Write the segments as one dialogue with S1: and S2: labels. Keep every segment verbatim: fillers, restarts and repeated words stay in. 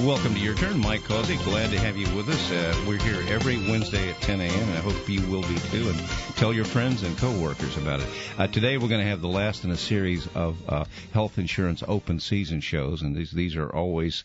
S1: Welcome to Your Turn, Mike Causey. Glad to have you with us. Uh, we're here every Wednesday at ten a.m., and I hope you will be too. And tell your friends and coworkers about it. Uh, today we're going to have the last in a series of uh, health insurance open season shows, and these these are always.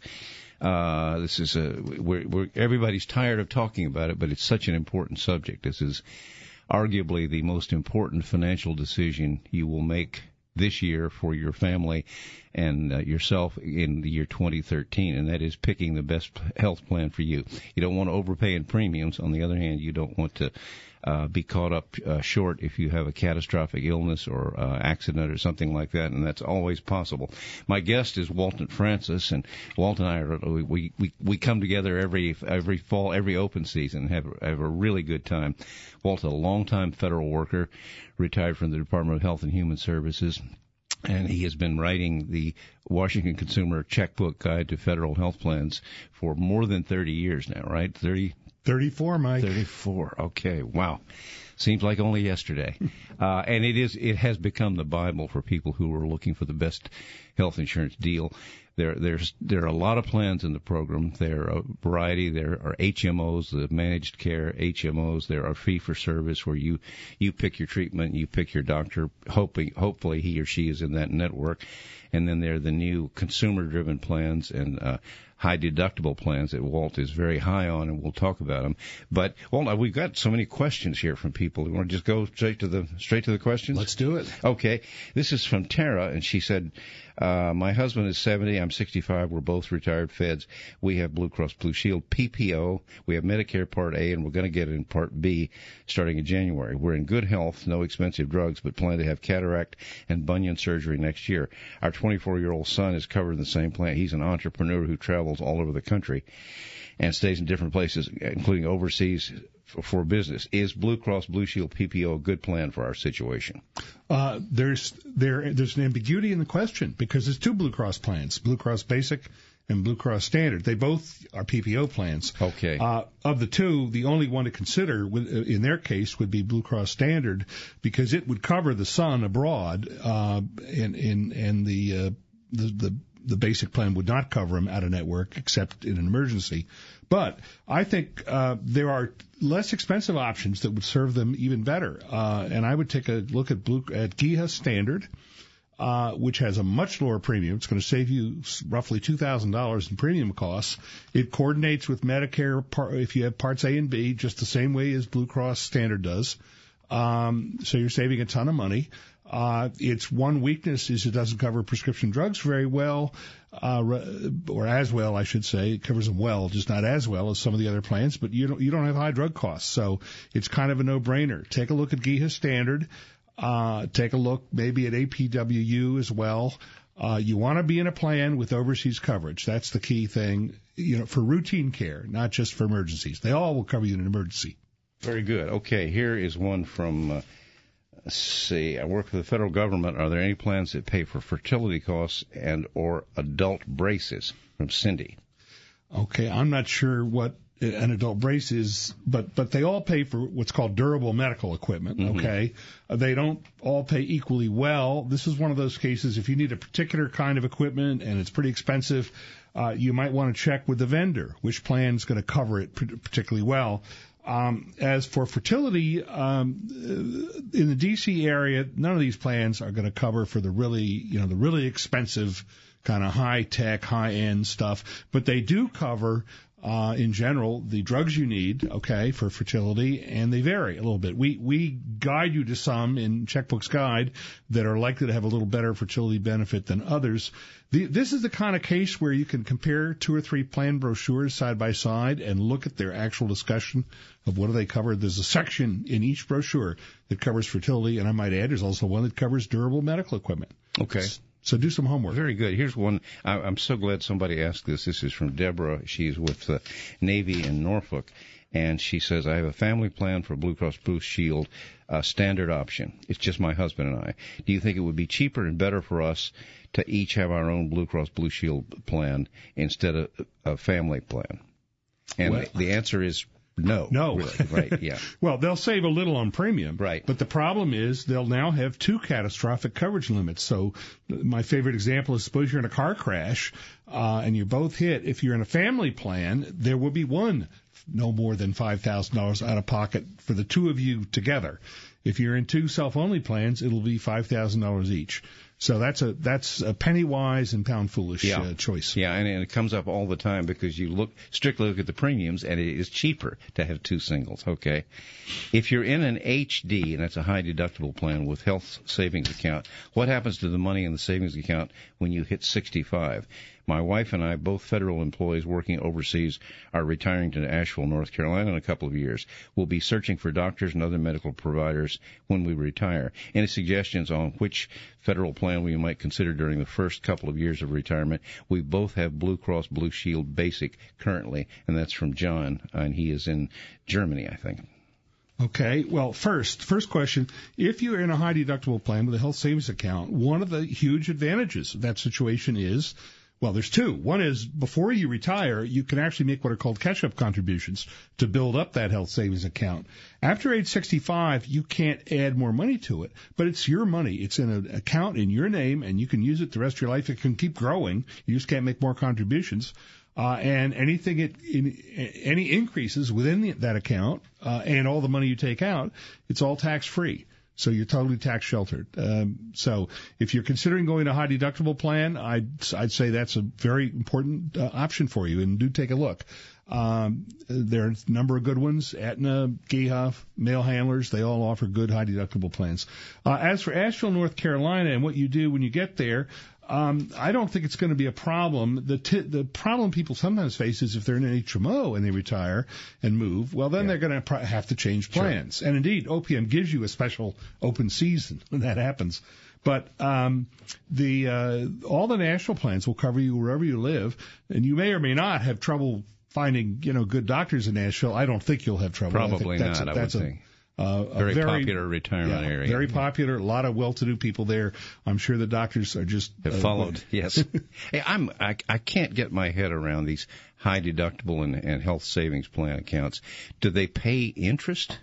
S1: Uh, this is a we're, we're everybody's tired of talking about it, but it's such an important subject. This is arguably the most important financial decision you will make this year for your family and uh, yourself in the year twenty thirteen, and that is picking the best health plan for you. You don't want to overpay in premiums. On the other hand, you don't want to uh, be caught up uh, short if you have a catastrophic illness or uh, accident or something like that, and that's always possible. My guest is Walton Francis, and Walt and I are we we we come together every every fall, every open season, and have have a really good time. Walt's a longtime federal worker, retired from the Department of Health and Human Services. And he has been writing the Washington Consumer Checkbook Guide to Federal Health Plans for more than thirty years now, right? thirty
S2: thirty-four, Mike.
S1: thirty-four. Okay. Wow. Seems like only yesterday. Uh, and it is, it has become the Bible for people who are looking for the best health insurance deal. There, there's, there are a lot of plans in the program. There are a variety. There are H M Os, the managed care H M Os. There are fee for service where you, you pick your treatment, you pick your doctor, hoping, hopefully he or she is in that network. And then there are the new consumer driven plans and, uh, high deductible plans that Walt is very high on, and we'll talk about them. But Walt, we've got so many questions here from people. You want to just go straight to the straight to the questions?
S2: Let's do it.
S1: Okay. This is from Tara, and she said, uh, my husband is seventy, I'm sixty-five, we're both retired feds. We have Blue Cross Blue Shield P P O, we have Medicare Part A, and we're going to get it in Part B starting in January. We're in good health, no expensive drugs, but plan to have cataract and bunion surgery next year. Our twenty-four-year-old son is covered in the same plan. He's an entrepreneur who travels all over the country and stays in different places, including overseas for, for business. Is Blue Cross Blue Shield P P O a good plan for our situation?
S2: Uh, there's there there's an ambiguity in the question because there's two Blue Cross plans, Blue Cross Basic and Blue Cross Standard. They both are P P O plans.
S1: Okay.
S2: Uh, of the two, the only one to consider in their case would be Blue Cross Standard because it would cover the son abroad, uh, and and and the uh, the the the basic plan would not cover him out of network except in an emergency. But I think uh, there are less expensive options that would serve them even better. Uh, and I would take a look at Blue at G I H A Standard, uh, which has a much lower premium. It's going to save you roughly two thousand dollars in premium costs. It coordinates with Medicare part, if you have Parts A and B, just the same way as Blue Cross Standard does. Um, so you're saving a ton of money. Uh, its one weakness is it doesn't cover prescription drugs very well, uh, or as well, I should say. It covers them well, just not as well as some of the other plans, but you don't, you don't have high drug costs. So it's kind of a no-brainer. Take a look at G I H A Standard. Uh, take a look maybe at A P W U as well. Uh, you want to be in a plan with overseas coverage. That's the key thing, you know, for routine care, not just for emergencies. They all will cover you in an emergency.
S1: Very good. Okay, here is one from, uh, let's see, I work for the federal government. Are there any plans that pay for fertility costs and or adult braces? From Cindy.
S2: Okay, I'm not sure what an adult brace is, but, but they all pay for what's called durable medical equipment, okay? Mm-hmm. Uh, they don't all pay equally well. This is one of those cases, if you need a particular kind of equipment and it's pretty expensive, uh, you might want to check with the vendor which plan is going to cover it particularly well. Um, as for fertility, um, in the D C area, none of these plans are going to cover for the really, you know, the really expensive kind of high-tech, high-end stuff, but they do cover, uh, in general, the drugs you need, okay, for fertility, and they vary a little bit. We, we guide you to some in Checkbook's Guide that are likely to have a little better fertility benefit than others. The, this is the kind of case where you can compare two or three plan brochures side by side and look at their actual discussion of what do they cover. There's a section in each brochure that covers fertility, and I might add there's also one that covers durable medical equipment.
S1: Okay.
S2: So do some homework.
S1: Very good. Here's one. I'm so glad somebody asked this. This is from Deborah. She's with the Navy in Norfolk. And she says, I have a family plan for Blue Cross Blue Shield, uh, standard option. It's just my husband and I. Do you think it would be cheaper and better for us to each have our own Blue Cross Blue Shield plan instead of a family plan? And
S2: well,
S1: the answer is No.
S2: No.
S1: Really, right, yeah.
S2: Well, they'll save a little on premium.
S1: Right.
S2: But the problem is they'll now have two catastrophic coverage limits. So my favorite example is suppose you're in a car crash uh, and you're both hit. If you're in a family plan, there will be one no more than five thousand dollars out of pocket for the two of you together. If you're in two self-only plans, it'll be five thousand dollars each. So that's a that's a penny wise and pound foolish
S1: yeah.
S2: uh, choice.
S1: Yeah, and, and it comes up all the time because you look strictly look at the premiums, and it is cheaper to have two singles. Okay, if you're in an H D, and that's a high deductible plan with health savings account, what happens to the money in the savings account when you hit sixty-five? My wife and I, both federal employees working overseas, are retiring to Asheville, North Carolina in a couple of years. We'll be searching for doctors and other medical providers when we retire. Any suggestions on which federal plan we might consider during the first couple of years of retirement? We both have Blue Cross Blue Shield Basic currently, and that's from John, and he is in Germany, I think.
S2: Okay. Well, first, first question, if you're in a high deductible plan with a health savings account, one of the huge advantages of that situation is, well, there's two. One is before you retire, you can actually make what are called catch-up contributions to build up that health savings account. After age sixty-five, you can't add more money to it, but it's your money. It's in an account in your name, and you can use it the rest of your life. It can keep growing. You just can't make more contributions. Uh, and anything it, in, any increases within the, that account uh, and all the money you take out, it's all tax-free. So you're totally tax sheltered. Um, so if you're considering going to a high deductible plan, I'd, I'd say that's a very important uh, option for you, and do take a look. Um, there are a number of good ones. Aetna, Geha, Mail Handlers, they all offer good high deductible plans. Uh, as for Asheville, North Carolina, and what you do when you get there, Um, I don't think it's going to be a problem. The t- the problem people sometimes face is if they're in an H M O and they retire and move, well, then yeah. they're going to pr- have to change plans. Sure. And indeed, O P M gives you a special open season when that happens. But um, the uh, all the national plans will cover you wherever you live, and you may or may not have trouble finding, you know, good doctors in Nashville. I don't think you'll have trouble.
S1: Probably
S2: I think that's
S1: not.
S2: A,
S1: I
S2: that's
S1: would
S2: a,
S1: think.
S2: Uh,
S1: very,
S2: very
S1: popular retirement
S2: yeah,
S1: area.
S2: Very popular. A lot of well-to-do people there. I'm sure the doctors are just
S1: have
S2: uh,
S1: followed. Yes. Hey, I'm. I, I can't get my head around these high deductible and, and health savings plan accounts. Do they pay interest?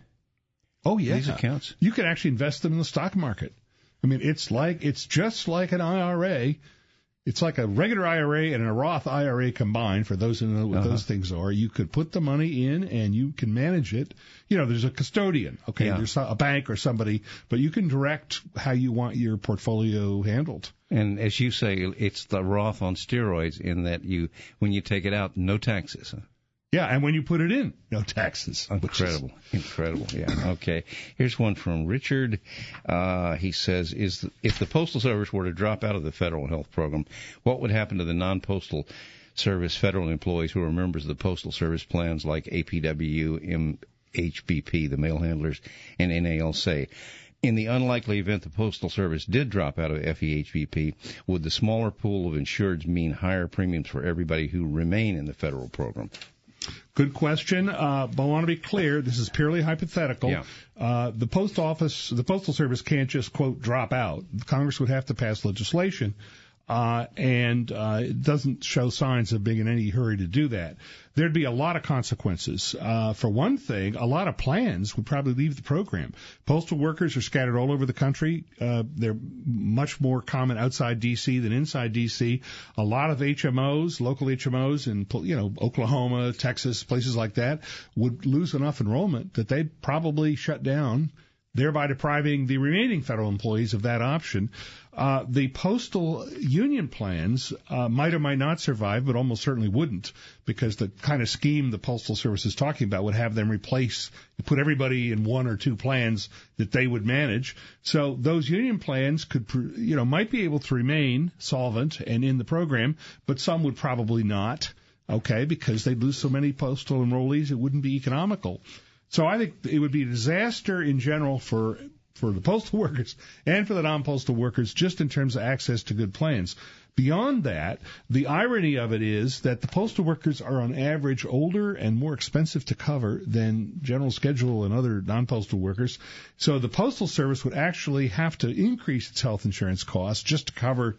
S2: Oh yeah.
S1: These accounts.
S2: You can actually invest them in the stock market. I mean, it's like it's just like an I R A. It's like a regular I R A and a Roth I R A combined, for those who know what uh-huh. those things are. You could put the money in and you can manage it. You know, there's a custodian, okay, yeah. there's a bank or somebody, but you can direct how you want your portfolio handled.
S1: And as you say, it's the Roth on steroids in that you, when you take it out, no taxes. Huh?
S2: Yeah, and when you put it in, no taxes.
S1: Incredible, is... incredible. Yeah. Okay. Here's one from Richard. Uh, he says, "Is the, if the Postal Service were to drop out of the federal health program, what would happen to the non-postal service federal employees who are members of the Postal Service plans like A P W, M H B P, the mail handlers, and N A L S A? In the unlikely event the Postal Service did drop out of F E H B P, would the smaller pool of insureds mean higher premiums for everybody who remain in the federal program?"
S2: Good question, uh, but I want to be clear, this is purely hypothetical.
S1: Yeah.
S2: Uh, the post office, the Postal Service can't just, quote, drop out. Congress would have to pass legislation, uh, and uh, it doesn't show signs of being in any hurry to do that. There'd be a lot of consequences. Uh, for one thing, a lot of plans would probably leave the program. Postal workers are scattered all over the country. Uh, they're much more common outside D C than inside D C. A lot of H M Os, local H M Os in, you know, Oklahoma, Texas, places like that, would lose enough enrollment that they'd probably shut down, thereby depriving the remaining federal employees of that option. Uh, the postal union plans uh, might or might not survive, but almost certainly wouldn't, because the kind of scheme the Postal Service is talking about would have them replace, put everybody in one or two plans that they would manage. So those union plans could, you know, might be able to remain solvent and in the program, but some would probably not, okay, because they'd lose so many postal enrollees, it wouldn't be economical. So I think it would be a disaster in general for for the postal workers and for the non-postal workers, just in terms of access to good plans. Beyond that, the irony of it is that the postal workers are on average older and more expensive to cover than general schedule and other non-postal workers. So the Postal Service would actually have to increase its health insurance costs just to cover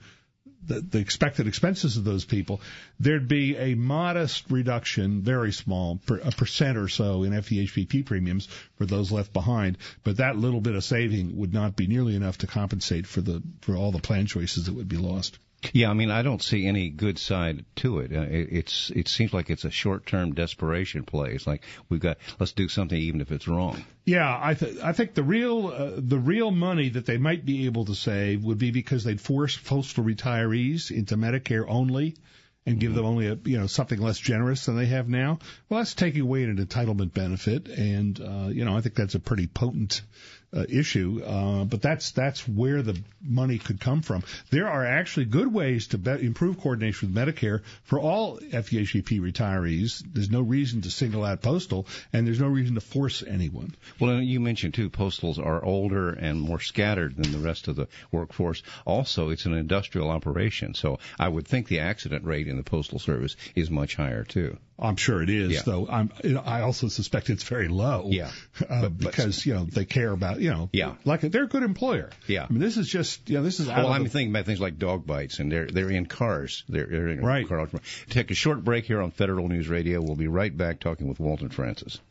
S2: the, the expected expenses of those people, there'd be a modest reduction, very small, per, a percent or so in F E H B P premiums for those left behind. But that little bit of saving would not be nearly enough to compensate for the for all the plan choices that would be lost.
S1: Yeah, I mean, I don't see any good side to it. Uh, it it's it seems like it's a short-term desperation play. It's like we've got let's do something even if it's wrong.
S2: Yeah, I th- I think the real uh, the real money that they might be able to save would be because they'd force postal retirees into Medicare only and give them only a you know something less generous than they have now. Well, that's taking away an entitlement benefit, and uh, you know I think that's a pretty potent Uh, issue, uh, but that's that's where the money could come from. There are actually good ways to be- improve coordination with Medicare for all F E H B P retirees. There's no reason to single out postal, and there's no reason to force anyone.
S1: Well, and you mentioned too, postals are older and more scattered than the rest of the workforce. Also, it's an industrial operation, so I would think the accident rate in the Postal Service is much higher too.
S2: I'm sure it is,
S1: yeah.
S2: though. I'm, I also suspect it's very low.
S1: Yeah,
S2: uh,
S1: but,
S2: because
S1: but,
S2: you know they care about you know.
S1: Yeah.
S2: Like they're a good employer.
S1: Yeah.
S2: I mean, this is just you know this is. Out
S1: well,
S2: of
S1: I'm
S2: the,
S1: thinking about things like dog bites, and they're they're in cars. They're, they're in
S2: right.
S1: cars. Take a short break here on Federal News Radio. We'll be right back talking with Walton Francis.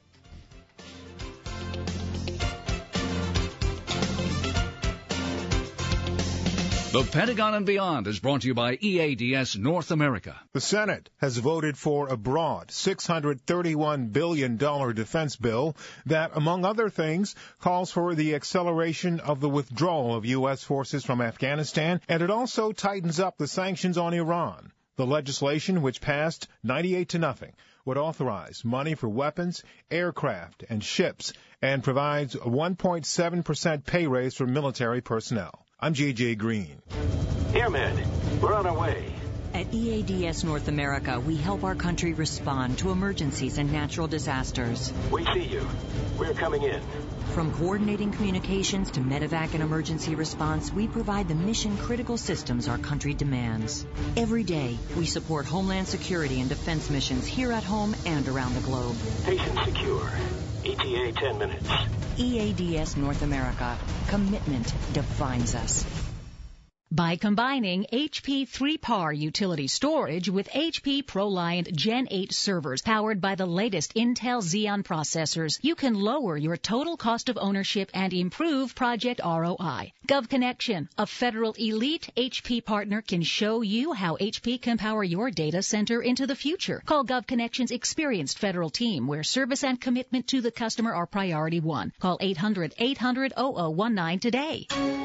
S3: The Pentagon and Beyond is brought to you by E A D S North America.
S4: The Senate has voted for a broad six hundred thirty-one billion dollars defense bill that, among other things, calls for the acceleration of the withdrawal of U S forces from Afghanistan, and it also tightens up the sanctions on Iran. The legislation, which passed ninety-eight to nothing, would authorize money for weapons, aircraft, and ships, and provides a one point seven percent pay raise for military personnel. I'm J J Green.
S5: Airmen, we're on our way.
S6: At E A D S North America, we help our country respond to emergencies and natural disasters.
S5: We see you. We're coming in.
S6: From coordinating communications to medevac and emergency response, we provide the mission-critical systems our country demands. Every day, we support Homeland Security and defense missions here at home and around the globe.
S5: Patient secure. E T A ten minutes.
S6: E A D S North America. Commitment defines us.
S7: By combining H P three par utility storage with H P ProLiant Gen eight servers powered by the latest Intel Xeon processors, you can lower your total cost of ownership and improve project R O I. GovConnection, a federal elite H P partner, can show you how H P can power your data center into the future. Call GovConnection's experienced federal team, where service and commitment to the customer are priority one. Call eight hundred, eight hundred, oh oh one nine today.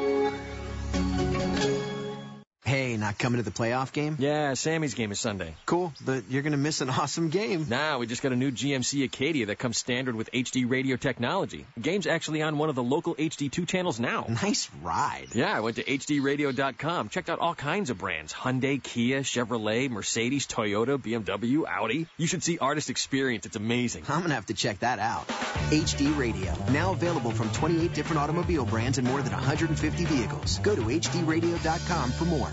S8: Hey, not coming to the playoff game?
S9: Yeah, Sammy's game is Sunday.
S8: Cool, but you're going to miss an awesome game.
S9: Nah, we just got a new G M C Acadia that comes standard with H D radio technology. The game's actually on one of the local H D two channels now.
S8: Nice ride.
S9: Yeah, I went to H D radio dot com, checked out all kinds of brands. Hyundai, Kia, Chevrolet, Mercedes, Toyota, B M W, Audi. You should see Artist Experience. It's amazing.
S8: I'm going to have to check that out. H D Radio, now available from twenty-eight different automobile brands and more than one hundred fifty vehicles. Go to H D radio dot com for more.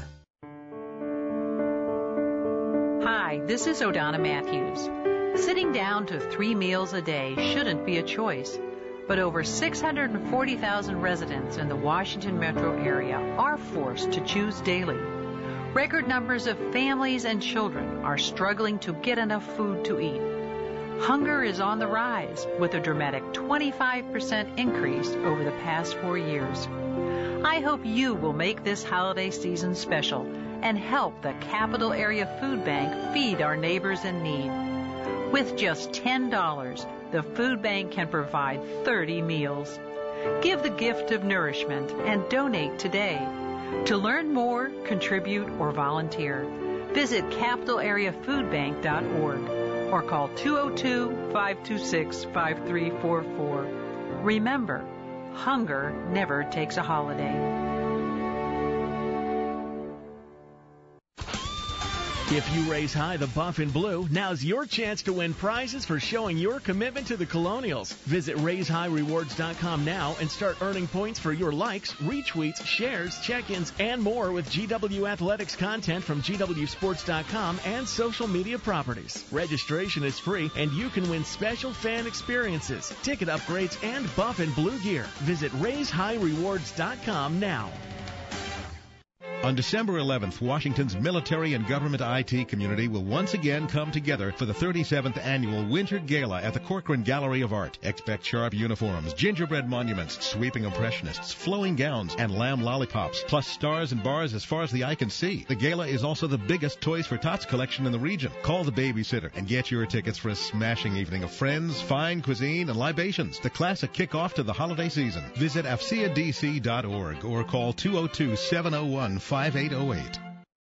S10: Hi, this is O'Donna Matthews. Sitting down to three meals a day shouldn't be a choice, but over six hundred forty thousand residents in the Washington metro area are forced to choose daily. Record numbers of families and children are struggling to get enough food to eat. Hunger is on the rise, with a dramatic twenty-five percent increase over the past four years. I hope you will make this holiday season special and help the Capital Area Food Bank feed our neighbors in need. With just ten dollars, the food bank can provide thirty meals. Give the gift of nourishment and donate today. To learn more, contribute, or volunteer, visit capital area food bank dot org or call two oh two, five two six, five three four four. Remember, hunger never takes a holiday.
S11: If you raise high the buff in blue, now's your chance to win prizes for showing your commitment to the Colonials. Visit raise high rewards dot com now and start earning points for your likes, retweets, shares, check-ins, and more with G W Athletics content from G W sports dot com and social media properties. Registration is free, and you can win special fan experiences, ticket upgrades, and buff and blue gear. Visit raise high rewards dot com now.
S12: On December eleventh, Washington's military and government I T community will once again come together for the thirty-seventh Annual Winter Gala at the Corcoran Gallery of Art. Expect sharp uniforms, gingerbread monuments, sweeping impressionists, flowing gowns, and lamb lollipops, plus stars and bars as far as the eye can see. The gala is also the biggest Toys for Tots collection in the region. Call the babysitter and get your tickets for a smashing evening of friends, fine cuisine, and libations. The classic kickoff to the holiday season. Visit A F C A D C dot org or call two oh two, seven oh one, five eight oh eight.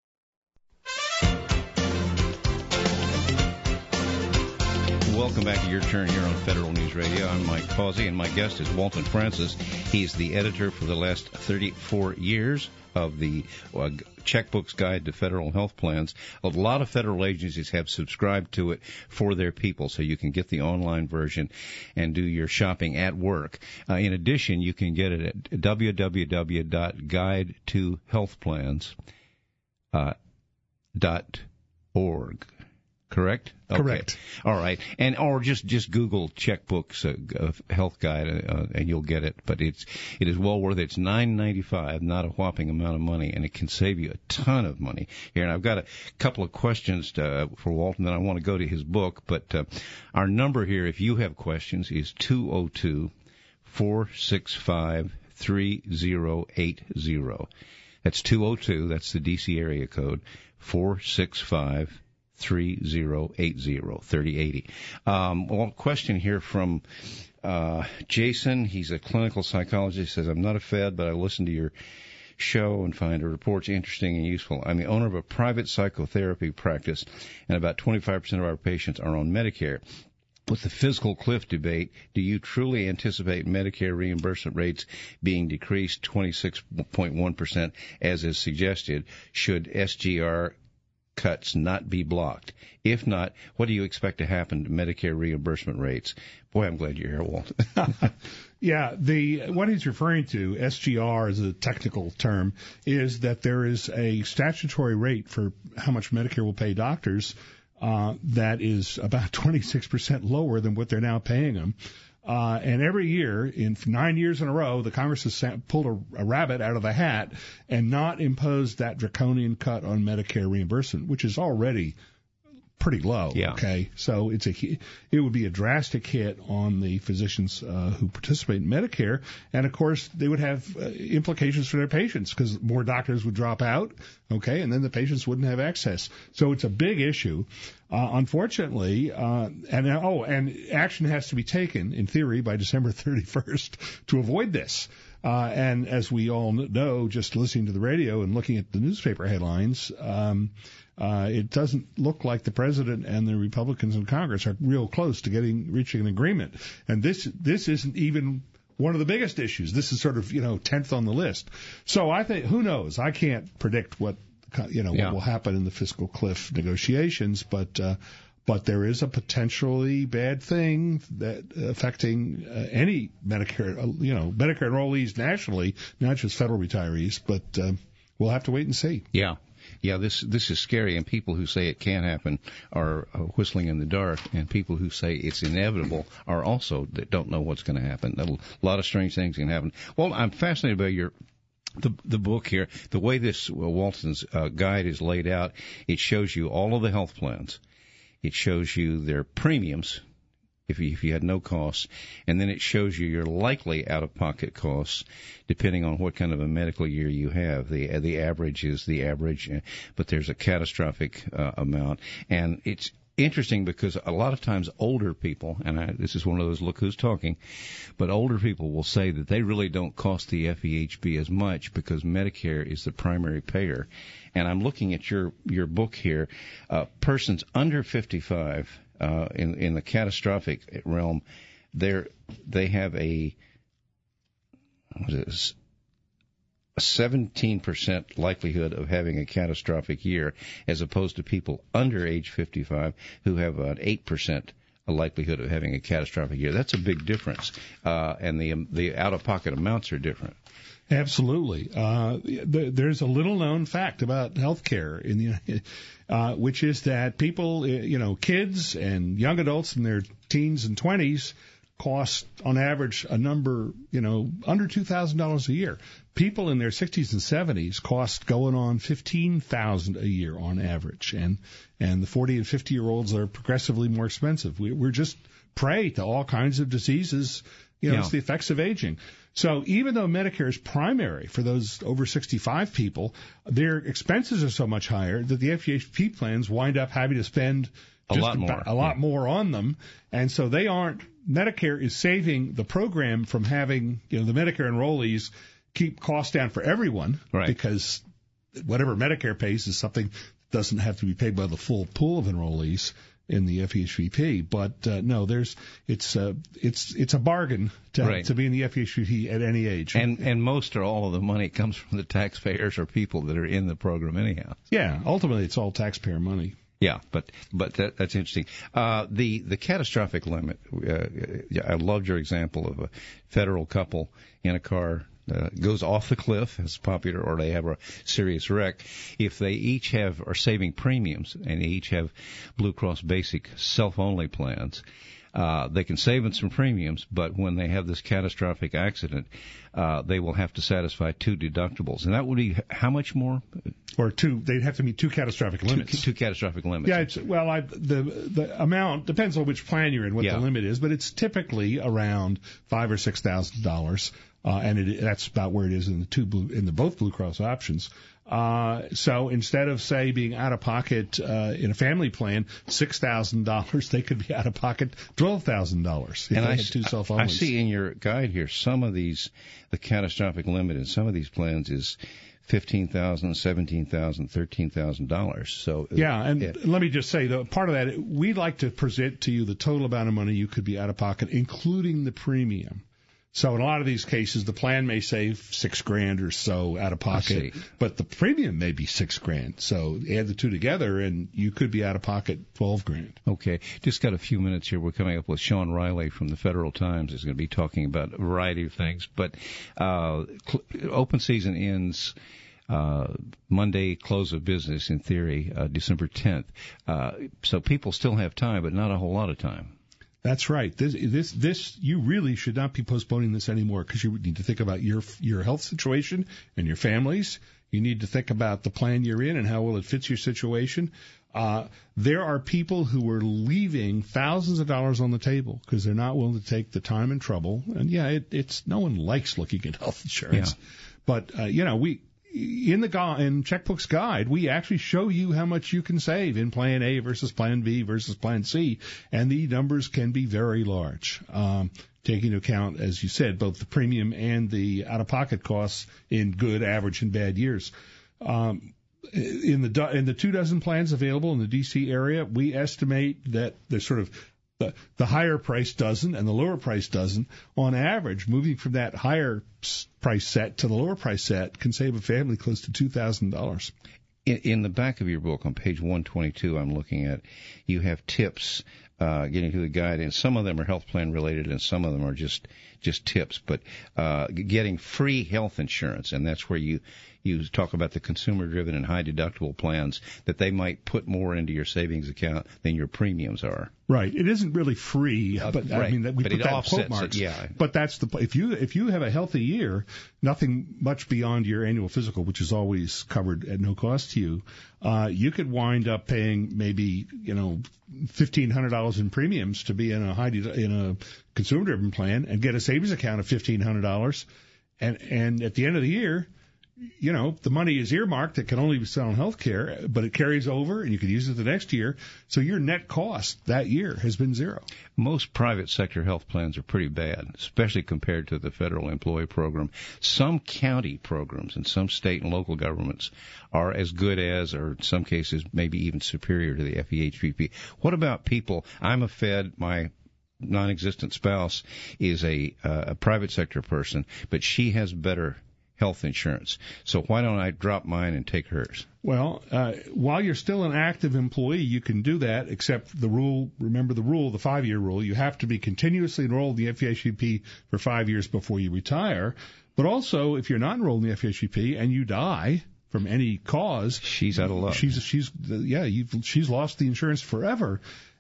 S1: Welcome back to Your Turn here on Federal News Radio. I'm Mike Causey, and my guest is Walton Francis. He's the editor for the last thirty-four years of the uh, Checkbook's Guide to Federal Health Plans. A lot of federal agencies have subscribed to it for their people, so you can get the online version and do your shopping at work. Uh, in addition, you can get it at w w w dot guide to health plans dot org. Correct? Okay.
S2: Correct.
S1: All right. And or just just Google Checkbooks uh, Health Guide uh, and you'll get it. But it's it is well worth it. It's nine ninety-five, not a whopping amount of money, and it can save you a ton of money here. And I've got a couple of questions to, for Walton, then I want to go to his book. But uh, our number here, if you have questions, is two oh two, four six five, three oh eight oh. That's two oh two. That's the D C area code. four six five. three oh eight oh, thirty eighty. Um, well, question here from uh, Jason. He's a clinical psychologist. He says, I'm not a Fed, but I listen to your show and find the reports interesting and useful. I'm the owner of a private psychotherapy practice, and about twenty-five percent of our patients are on Medicare. With the fiscal cliff debate, do you truly anticipate Medicare reimbursement rates being decreased twenty-six point one percent as is suggested? Should S G R cuts not be blocked? If not, what do you expect to happen to Medicare reimbursement rates? Boy, I'm glad you're here, Walt.
S2: Yeah, the what he's referring to, S G R is a technical term, is that there is a statutory rate for how much Medicare will pay doctors uh, that is about twenty-six percent lower than what they're now paying them. Uh, and every year, in nine years in a row, the Congress has pulled a, a rabbit out of the hat and not imposed that draconian cut on Medicare reimbursement, which is already pretty low.
S1: Yeah.
S2: Okay, so it's a it would be a drastic hit on the physicians uh, who participate in Medicare, and of course they would have uh, implications for their patients because more doctors would drop out. Okay, and then the patients wouldn't have access. So it's a big issue. Uh, unfortunately, uh, and oh, and action has to be taken in theory by December thirty-first to avoid this. Uh, and as we all know, just listening to the radio and looking at the newspaper headlines, um, uh, it doesn't look like the president and the Republicans in Congress are real close to getting reaching an agreement. And this this isn't even one of the biggest issues. This is sort of, you know, tenth on the list. So I think, who knows? I can't predict what, you know,
S1: yeah.
S2: what will happen in the fiscal cliff negotiations, but uh, but there is a potentially bad thing that affecting uh, any Medicare, uh, you know, Medicare enrollees nationally, not just federal retirees. But uh, we'll have to wait and see.
S1: Yeah. Yeah, this this is scary, and people who say it can't happen are uh, whistling in the dark, and people who say it's inevitable are also that don't know what's going to happen. A lot of strange things can happen. Well, I'm fascinated by your the the book here. The way this uh, Walton's uh, guide is laid out, it shows you all of the health plans. It shows you their premiums, if you, if you had no costs, and then it shows you your likely out-of-pocket costs, depending on what kind of a medical year you have. The the average is the average, but there's a catastrophic uh, amount, and it's interesting because a lot of times older people, and I, this is one of those look who's talking, but older people will say that they really don't cost the F E H B as much because Medicare is the primary payer. And I'm looking at your your book here. Uh, persons under fifty-five uh, in in the catastrophic realm, they they have a what is this? a seventeen percent likelihood of having a catastrophic year, as opposed to people under age fifty-five who have an eight percent likelihood of having a catastrophic year. That's a big difference, uh, and the the out-of-pocket amounts are different.
S2: Absolutely. Uh, th- there's a little-known fact about healthcare in the, uh, which is that people, you know, kids and young adults in their teens and twenties cost, on average, a number, you know, under two thousand dollars a year. people in their sixties and seventies cost going on fifteen thousand dollars a year on average, and and the forty and fifty year olds are progressively more expensive. We, we're just prey to all kinds of diseases. You know,
S1: yeah.
S2: It's the effects of aging. So even though Medicare is primary for those over sixty-five people, their expenses are so much higher that the F E H P plans wind up having to spend
S1: a
S2: just
S1: lot more,
S2: a lot
S1: yeah.
S2: more on them, and so they aren't. Medicare is saving the program from having, you know, the Medicare enrollees keep costs down for everyone,
S1: right.
S2: because whatever Medicare pays is something that doesn't have to be paid by the full pool of enrollees in the F E H P. But uh, no, there's it's uh, it's it's a bargain to
S1: right.
S2: to be in the F E H P at any age.
S1: And and most or all of the money comes from the taxpayers or people that are in the program anyhow.
S2: Yeah, ultimately it's all taxpayer money.
S1: Yeah, but but that, that's interesting. Uh, the the catastrophic limit. Uh, I loved your example of a federal couple in a car uh, goes off the cliff, as popular, or they have a serious wreck. If they each have are saving premiums and they each have Blue Cross Basic self-only plans, uh, they can save in some premiums, but when they have this catastrophic accident, uh, they will have to satisfy two deductibles. And that would be how much more?
S2: Or two, they'd have to meet two catastrophic limits.
S1: Two, two catastrophic limits.
S2: Yeah, it's, well, I, the the amount depends on which plan you're in, what
S1: yeah.
S2: the limit is, but it's typically around five or six thousand dollars, uh, and it, that's about where it is in the two blue, in the both Blue Cross options. Uh, so instead of, say, being out of pocket uh, in a family plan, six thousand dollars, they could be out of pocket twelve thousand dollars if
S1: and
S2: they
S1: I,
S2: had two self-onlys.
S1: I see in your guide here some of these, the catastrophic limit in some of these plans is fifteen thousand dollars, seventeen thousand dollars, thirteen thousand dollars. So
S2: yeah, and
S1: it,
S2: let me just say, though, part of that, we'd like to present to you the total amount of money you could be out of pocket, including the premium. So in a lot of these cases, the plan may save six grand or so out of pocket, but the premium may be six grand. So add the two together, and you could be out of pocket twelve grand.
S1: Okay, just got a few minutes here. We're coming up with Sean Riley from the Federal Times. He's going to be talking about a variety of things. But uh, cl- open season ends uh, Monday, close of business in theory, uh, December tenth. Uh, so people still have time, but not a whole lot of time.
S2: That's right. This, this, this, you really should not be postponing this anymore, because you need to think about your your health situation and your families. You need to think about the plan you're in and how well it fits your situation. Uh, there are people who are leaving thousands of dollars on the table because they're not willing to take the time and trouble. And yeah, it, it's no one likes looking at health insurance,
S1: yeah.
S2: but uh, you know we. In the gu- in Checkbook's guide, we actually show you how much you can save in Plan A versus Plan B versus Plan C, and the numbers can be very large, um, taking into account, as you said, both the premium and the out-of-pocket costs in good, average, and bad years. Um, in the do- in the two dozen plans available in the D C area, we estimate that there's sort of The, the higher price dozen and the lower price dozen, on average, moving from that higher price set to the lower price set can save a family close to two thousand dollars.
S1: In, in the back of your book, on page one twenty-two, I'm looking at, you have tips uh, getting to the guide, and some of them are health plan related, and some of them are just just tips. But uh, getting free health insurance, and that's where you you talk about the consumer-driven and high-deductible plans, that they might put more into your savings account than your premiums are.
S2: Right. It isn't really free,
S1: Uh,
S2: but
S1: right.
S2: I mean, we
S1: but
S2: put
S1: it
S2: that in
S1: offsets
S2: quote marks.
S1: it, yeah.
S2: But that's the if you if you have a healthy year, nothing much beyond your annual physical, which is always covered at no cost to you, uh, you could wind up paying maybe you know fifteen hundred dollars in premiums to be in a high in a consumer-driven plan and get a savings account of fifteen hundred dollars, and and at the end of the year, you know, the money is earmarked. It can only be spent on health care, but it carries over, and you can use it the next year. So your net cost that year has been zero.
S1: Most private sector health plans are pretty bad, especially compared to the federal employee program. Some county programs and some state and local governments are as good as, or in some cases, maybe even superior to the F E H P. What about people? I'm a Fed. My non-existent spouse is a, uh, a private sector person, but she has better health insurance. So why don't I drop mine and take hers?
S2: Well, uh, while you're still an active employee, you can do that, except the rule, remember the rule, the five-year rule, you have to be continuously enrolled in the F E H P for five years before you retire. But also, if you're not enrolled in the F E H P and you die from any cause,
S1: she's out of luck.
S2: She's, she's, yeah, you've, she's lost the insurance forever.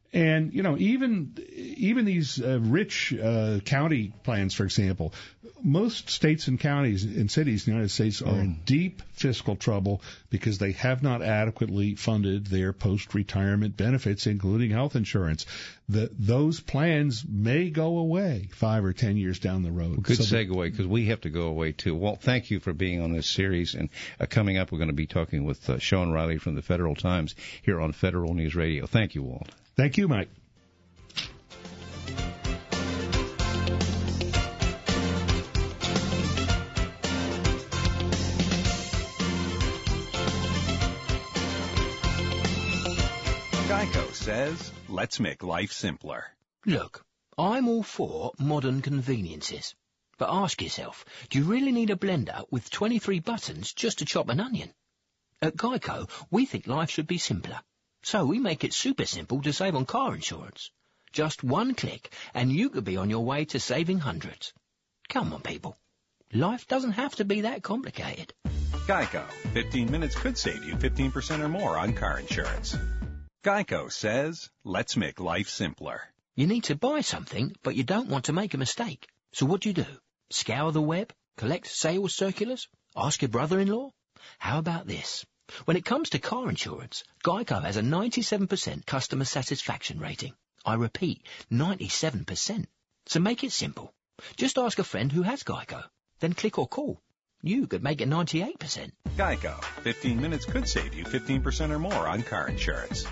S2: And, you know, even even these uh, rich uh, county plans, for example, most states and counties and cities in the United States are in deep fiscal trouble because they have not adequately funded their post-retirement benefits, including health insurance. The, those plans may go away five or ten years down the road.
S1: Well, good
S2: so
S1: segue, because we have to go away, too. Walt, thank you for being on this series. And uh, coming up, we're going to be talking with uh, Sean Riley from the Federal Times here on Federal News Radio. Thank you, Walt.
S2: Thank you, Mike.
S13: Geico says, let's make life simpler.
S14: Look, I'm all for modern conveniences. But ask yourself, do you really need a blender with twenty-three buttons just to chop an onion? At Geico, we think life should be simpler. So we make it super simple to save on car insurance. Just one click and you could be on your way to saving hundreds. Come on, people. Life doesn't have to be that complicated.
S13: Geico. fifteen minutes could save you fifteen percent or more on car insurance. Geico says, let's make life simpler.
S14: You need to buy something, but you don't want to make a mistake. So what do you do? Scour the web? Collect sales circulars? Ask your brother-in-law? How about this? When it comes to car insurance, Geico has a ninety-seven percent customer satisfaction rating. I repeat, ninety-seven percent. So make it simple. Just ask a friend who has Geico. Then click or call. You could make it ninety-eight percent.
S13: Geico. fifteen minutes could save you fifteen percent or more on car insurance.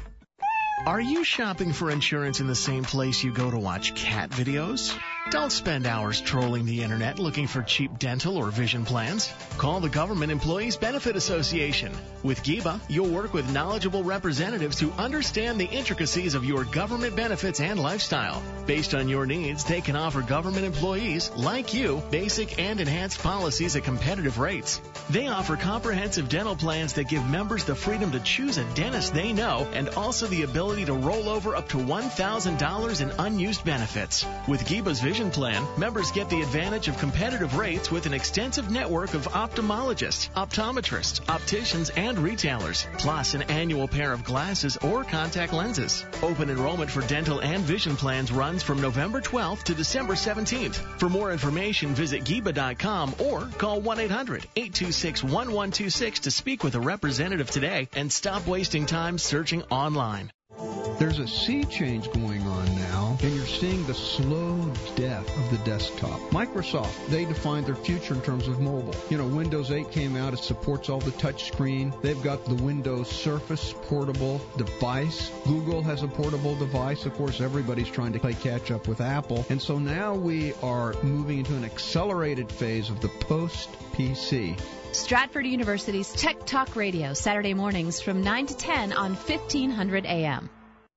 S11: Are you shopping for insurance in the same place you go to watch cat videos? Don't spend hours trolling the internet looking for cheap dental or vision plans. Call the Government Employees Benefit Association. With G I B A, you'll work with knowledgeable representatives who understand the intricacies of your government benefits and lifestyle. Based on your needs, they can offer government employees, like you, basic and enhanced policies at competitive rates. They offer comprehensive dental plans that give members the freedom to choose a dentist they know and also the ability to roll over up to one thousand dollars in unused benefits. With G I B A's Vision Plan, members get the advantage of competitive rates with an extensive network of ophthalmologists, optometrists, opticians, and retailers, plus an annual pair of glasses or contact lenses. Open enrollment for dental and vision plans runs from November twelfth to December seventeenth. For more information, visit G I B A dot com or call one eight hundred, eight two six, one one two six to speak with a representative today and stop wasting time searching online.
S15: There's a sea change going on now, and you're seeing the slow death of the desktop. Microsoft, they defined their future in terms of mobile. You know, Windows eight came out. It supports all the touch screen. They've got the Windows Surface portable device. Google has a portable device. Of course, everybody's trying to play catch up with Apple. And so now we are moving into an accelerated phase of the post-P C.
S16: Stratford University's Tech Talk Radio, Saturday mornings from nine to ten on fifteen hundred A M.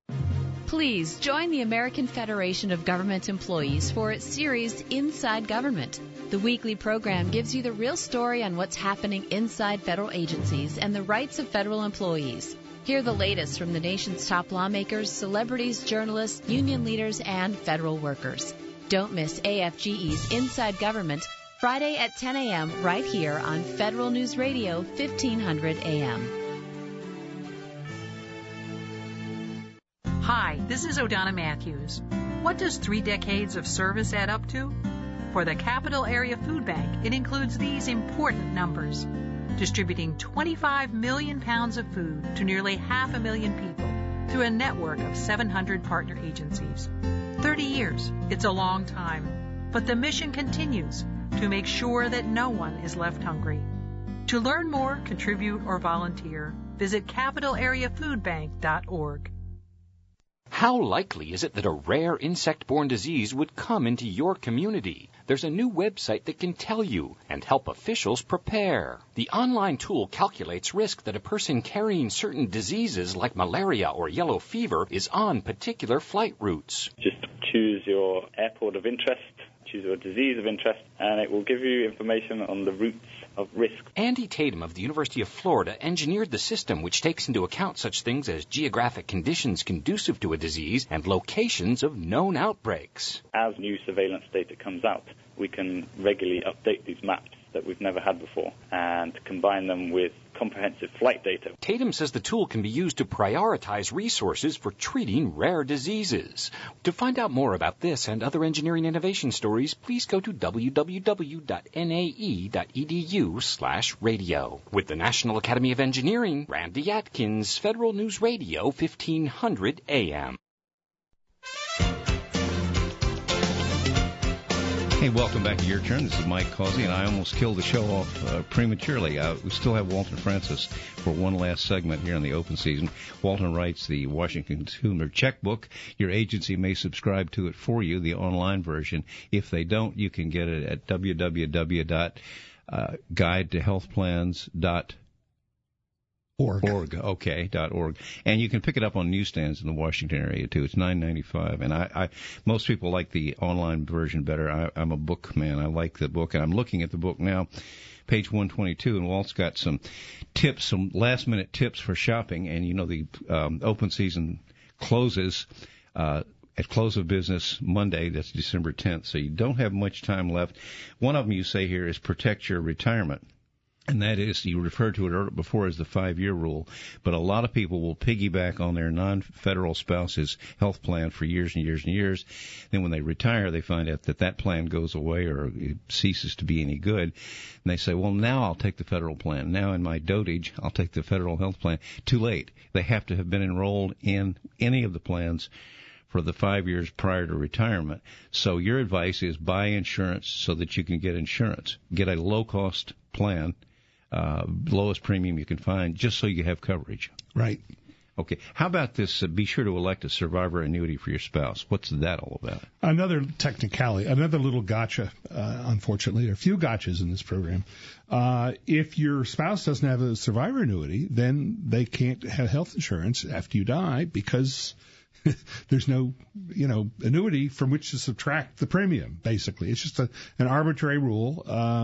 S16: Please join the American Federation of Government Employees for its series Inside Government. The weekly program gives you the real story on what's happening inside federal agencies and the rights of federal employees. Hear the latest from the nation's top lawmakers, celebrities, journalists, union leaders, and federal workers. Don't miss A F G E's Inside Government, Friday at ten A M right here on Federal News Radio, fifteen hundred A M.
S10: Hi, this is O'Donna Matthews. What does three decades of service add up to? For the Capital Area Food Bank, it includes these important numbers. Distributing twenty-five million pounds of food to nearly half a million people through a network of seven hundred partner agencies. thirty years, it's a long time. But the mission continues to make sure that no one is left hungry. To learn more, contribute, or volunteer, visit capital area food bank dot org.
S17: How likely is it that a rare insect-borne disease would come into your community? There's a new website that can tell you and help officials prepare. The online tool calculates risk that a person carrying certain diseases like malaria or yellow fever is on particular flight routes.
S18: Just choose your airport of interest, choose your disease of interest, and it will give you information on the routes of risk.
S17: Andy Tatum of the University of Florida engineered the system which takes into account such things as geographic conditions conducive to a disease and locations of known outbreaks.
S18: As new surveillance data comes out, we can regularly update these maps that we've never had before and combine them with comprehensive flight data.
S17: Tatum says the tool can be used to prioritize resources for treating rare diseases. To find out more about this and other engineering innovation stories, please go to w w w dot n a e dot e d u slash radio. With the National Academy of Engineering, Randy Atkins, Federal News Radio, fifteen hundred A M.
S1: Hey, welcome back to Your Turn. This is Mike Causey, and I almost killed the show off uh, prematurely. Uh, we still have Walton Francis for one last segment here in the open season. Walton writes the Washington Consumer Checkbook. Your agency may subscribe to it for you, the online version. If they don't, you can get it at w w w dot guide to health plans dot org. Org, okay, dot org. And you can pick it up on newsstands in the Washington area, too. It's nine ninety-five. And I, I most people like the online version better. I, I'm a book man. I like the book. And I'm looking at the book now, page one twenty-two, and Walt's got some tips, some last-minute tips for shopping. And, you know, the um, open season closes uh at close of business Monday. That's December tenth. So you don't have much time left. One of them you say here is protect your retirement. And that is, you referred to it before as the five-year rule, but a lot of people will piggyback on their non-federal spouse's health plan for years and years and years. Then when they retire, they find out that that plan goes away or it ceases to be any good. And they say, well, now I'll take the federal plan. Now in my dotage, I'll take the federal health plan. Too late. They have to have been enrolled in any of the plans for the five years prior to retirement. So your advice is buy insurance so that you can get insurance. Get a low-cost plan. Uh, lowest premium you can find, just so you have coverage.
S2: Right.
S1: Okay. How about this? Uh, be sure to elect a survivor annuity for your spouse. What's that all about?
S2: Another technicality, another little gotcha, uh, unfortunately. There are a few gotchas in this program. Uh, if your spouse doesn't have a survivor annuity, then they can't have health insurance after you die because there's no, you know, annuity from which to subtract the premium, basically. It's just a, an arbitrary rule. Uh,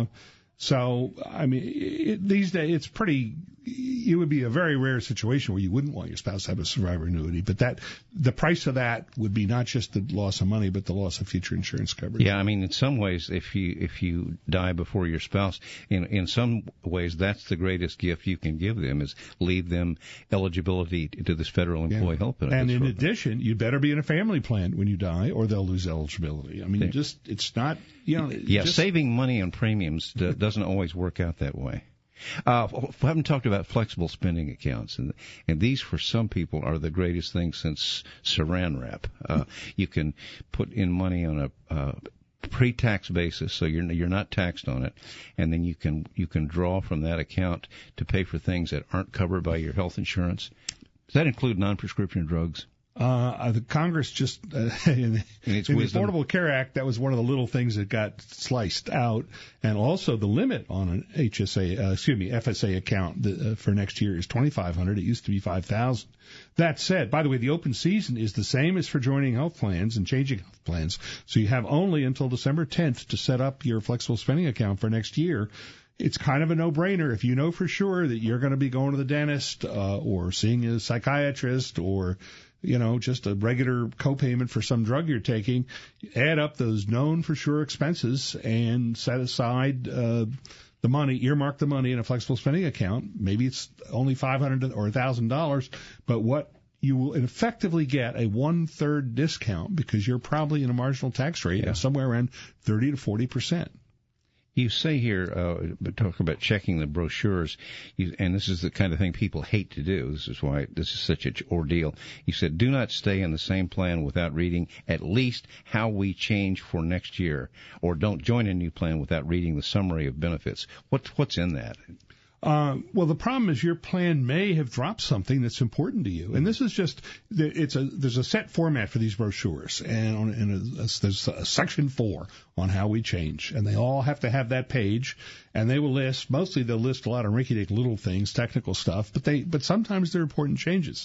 S2: So, I mean, it, these days it's pretty, it would be a very rare situation where you wouldn't want your spouse to have a survivor annuity. But that, the price of that would be not just the loss of money, but the loss of future insurance coverage.
S1: Yeah, I mean, in some ways, if you, if you die before your spouse, in, in some ways, that's the greatest gift you can give them is leave them eligibility to this federal employee
S2: yeah.
S1: health benefits.
S2: And in
S1: program.
S2: addition, you better be in a family plan when you die or they'll lose eligibility. I mean,
S1: yeah.
S2: just, it's not, you know.
S1: Yeah,
S2: just,
S1: saving money on premiums doesn't always work out that way. Uh, we haven't talked about flexible spending accounts, and and these for some people are the greatest thing since Saran wrap. Uh, you can put in money on a uh, pre-tax basis, so you're you're not taxed on it, and then you can you can draw from that account to pay for things that aren't covered by your health insurance. Does that include non-prescription drugs?
S2: Uh, the Congress just, uh, in, in the Affordable Care Act, that was one of the little things that got sliced out. And also the limit on an H S A, uh, excuse me, F S A account the, uh, for next year is twenty-five hundred dollars. It used to be five thousand dollars. That said, by the way, the open season is the same as for joining health plans and changing health plans. So you have only until December tenth to set up your flexible spending account for next year. It's kind of a no-brainer. If you know for sure that you're going to be going to the dentist, uh, or seeing a psychiatrist or you know, just a regular copayment for some drug you're taking, add up those known for sure expenses and set aside uh, the money, earmark the money in a flexible spending account. Maybe it's only five hundred dollars or one thousand dollars, but what you will effectively get a one-third discount because you're probably in a marginal tax rate yeah. of somewhere around thirty to forty percent.
S1: You say here, uh, talk about checking the brochures, you, and this is the kind of thing people hate to do. This is why this is such an ordeal. You said, do not stay in the same plan without reading at least how we change for next year, or don't join a new plan without reading the summary of benefits. What, what's in that?
S2: Uh, well, the problem is your plan may have dropped something that's important to you, and this is just it's a there's a set format for these brochures, and, on, and a, a, there's a section four on how we change, and they all have to have that page, and they will list mostly they'll list a lot of rinky-dink little things, technical stuff, but they but sometimes they're important changes.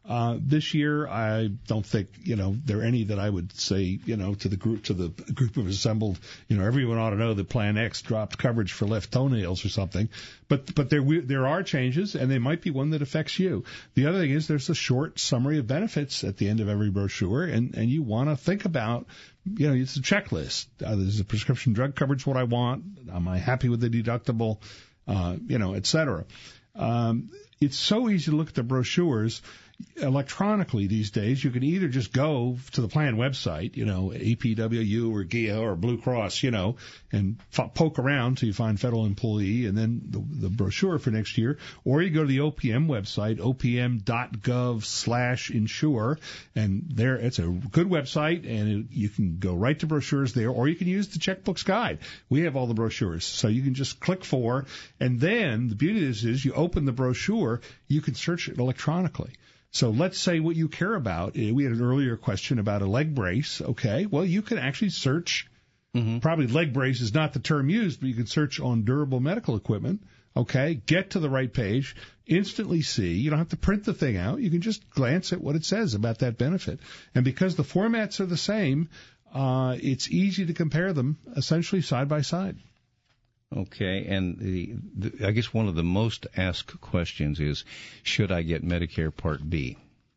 S2: Uh, this year, I don't think, you know, there are any that I would say, you know, to the group, to the group of assembled, you know, everyone ought to know that Plan X dropped coverage for left toenails or something. But, but there, there are changes, and they might be one that affects you. The other thing is there's a short summary of benefits at the end of every brochure, and, and you want to think about, you know, it's a checklist. Uh, is the prescription drug coverage what I want? Am I happy with the deductible? Uh, you know, et cetera. Um, it's so easy to look at the brochures electronically these days. You can either just go to the plan website, you know, A P W U or G I A or Blue Cross, you know, and f- poke around till you find federal employee and then the, the brochure for next year, or you go to the O P M website, opm.gov slash insure, and there it's a good website, and it, you can go right to brochures there, or you can use the checkbooks guide. We have all the brochures, so you can just click for, and then the beauty of this is you open the brochure, you can search it electronically. So let's say what you care about. We had an earlier question about a leg brace. Okay, well, you can actually search. Mm-hmm. Probably leg brace is not the term used, but you can search on durable medical equipment. Okay, get to the right page, instantly see. You don't have to print the thing out. You can just glance at what it says about that benefit. And because the formats are the same, uh, it's easy to compare them essentially side by side.
S1: Okay, and the, the, I guess one of the most asked questions is, should I get Medicare Part B?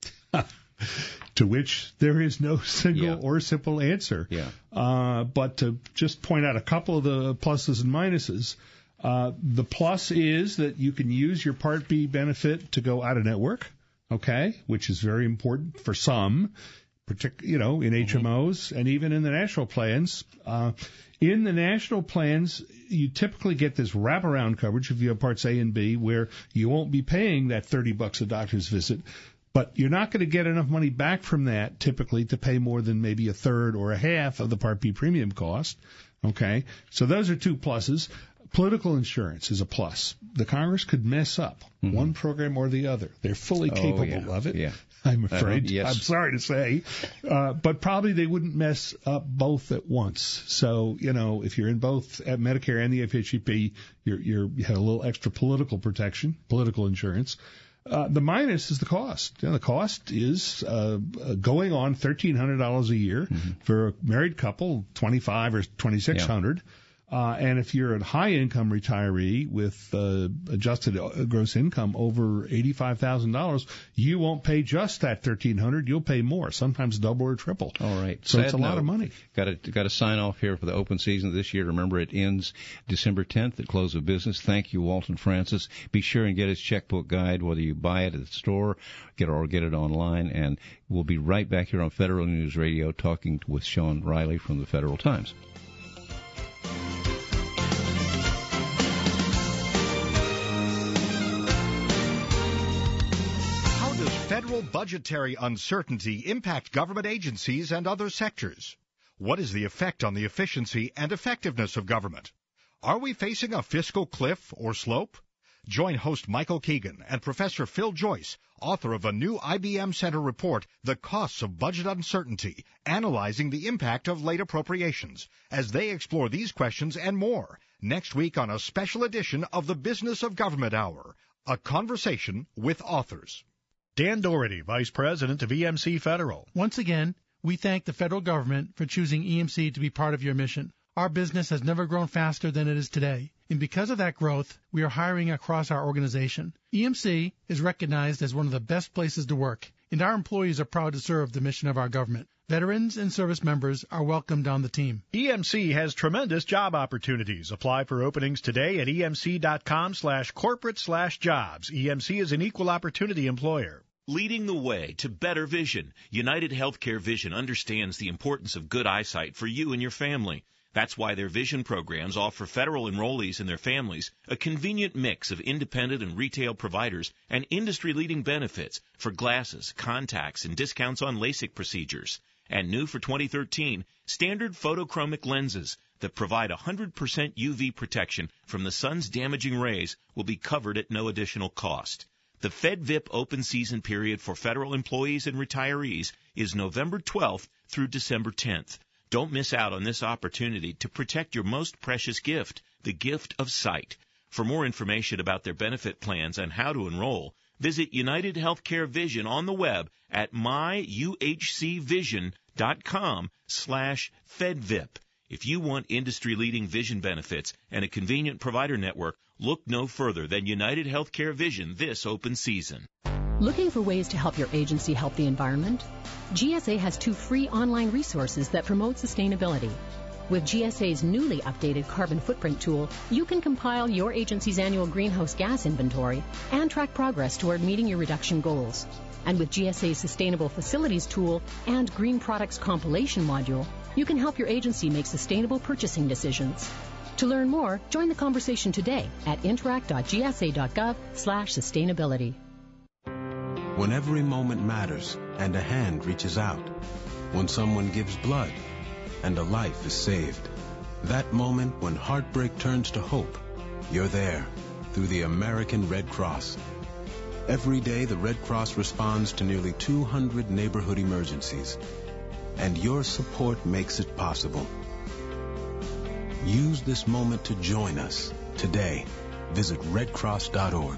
S2: To which there is no single yeah. or simple answer.
S1: Yeah.
S2: Uh, but to just point out a couple of the pluses and minuses, uh, the plus is that you can use your Part B benefit to go out of network, okay, which is very important for some, partic- you know, in H M Os mm-hmm. and even in the national plans. Uh, in the national plans, you typically get this wraparound coverage if you have Parts A and B, where you won't be paying that thirty bucks a doctor's visit, but you're not going to get enough money back from that typically to pay more than maybe a third or a half of the Part B premium cost. Okay, so those are two pluses. Political insurance is a plus. The Congress could mess up mm-hmm. one program or the other. They're fully
S1: oh,
S2: capable
S1: yeah.
S2: of it.
S1: Yeah.
S2: I'm afraid.
S1: Uh, yes.
S2: I'm sorry to say. Uh, but probably they wouldn't mess up both at once. So, you know, if you're in both at Medicare and the F H E P, you're, you're, you have a little extra political protection, political insurance. Uh, the minus is the cost. You know, the cost is uh, going on thirteen hundred dollars a year mm-hmm. for a married couple, twenty-five or twenty-six hundred. Yeah. Uh, and if you're a high-income retiree with uh, adjusted gross income over eighty-five thousand dollars, you won't pay just that thirteen hundred dollars. You'll pay more, sometimes double or triple.
S1: All right.
S2: So
S1: Sad
S2: it's a
S1: note.
S2: lot of money.
S1: Got to got to sign off here for the open season this year. Remember, it ends December tenth at close of business. Thank you, Walton Francis. Be sure and get his checkbook guide, whether you buy it at the store get or get it online. And we'll be right back here on Federal News Radio talking with Sean Riley from the Federal Times.
S19: Federal budgetary uncertainty impact government agencies and other sectors? What is the effect on the efficiency and effectiveness of government? Are we facing a fiscal cliff or slope? Join host Michael Keegan and Professor Phil Joyce, author of a new I B M Center report, The Costs of Budget Uncertainty, analyzing the impact of late appropriations, as they explore these questions and more next week on a special edition of the Business of Government Hour, a conversation with authors.
S20: Dan Doherty, Vice President of E M C Federal.
S21: Once again, we thank the federal government for choosing E M C to be part of your mission. Our business has never grown faster than it is today, and because of that growth, we are hiring across our organization. E M C is recognized as one of the best places to work, and our employees are proud to serve the mission of our government. Veterans and service members are welcomed on the team.
S20: E M C has tremendous job opportunities. Apply for openings today at emc.com slash corporate slash jobs. E M C is an equal opportunity employer.
S22: Leading the way to better vision, United Healthcare Vision understands the importance of good eyesight for you and your family. That's why their vision programs offer federal enrollees and their families a convenient mix of independent and retail providers and industry-leading benefits for glasses, contacts, and discounts on LASIK procedures. And new for twenty thirteen, standard photochromic lenses that provide one hundred percent U V protection from the sun's damaging rays will be covered at no additional cost. The FedVIP open season period for federal employees and retirees is November twelfth through December tenth. Don't miss out on this opportunity to protect your most precious gift, the gift of sight. For more information about their benefit plans and how to enroll, Visit United Healthcare Vision on the web at myuhcvision.com slash FedVip. If you want industry-leading vision benefits and a convenient provider network, look no further than United Healthcare Vision this open season.
S3: Looking for ways to help your agency help the environment? G S A has two free online resources that promote sustainability. With G S A's newly updated carbon footprint tool, you can compile your agency's annual greenhouse gas inventory and track progress toward meeting your reduction goals. And with G S A's Sustainable Facilities tool and Green Products Compilation module, you can help your agency make sustainable purchasing decisions. To learn more, join the conversation today at interact.gsa.gov slash sustainability.
S4: When every moment matters and a hand reaches out, when someone gives blood and a life is saved, that moment when heartbreak turns to hope, you're there through the American Red Cross. Every day, the Red Cross responds to nearly two hundred neighborhood emergencies, and your support makes it possible. Use this moment to join us today. Visit red cross dot org.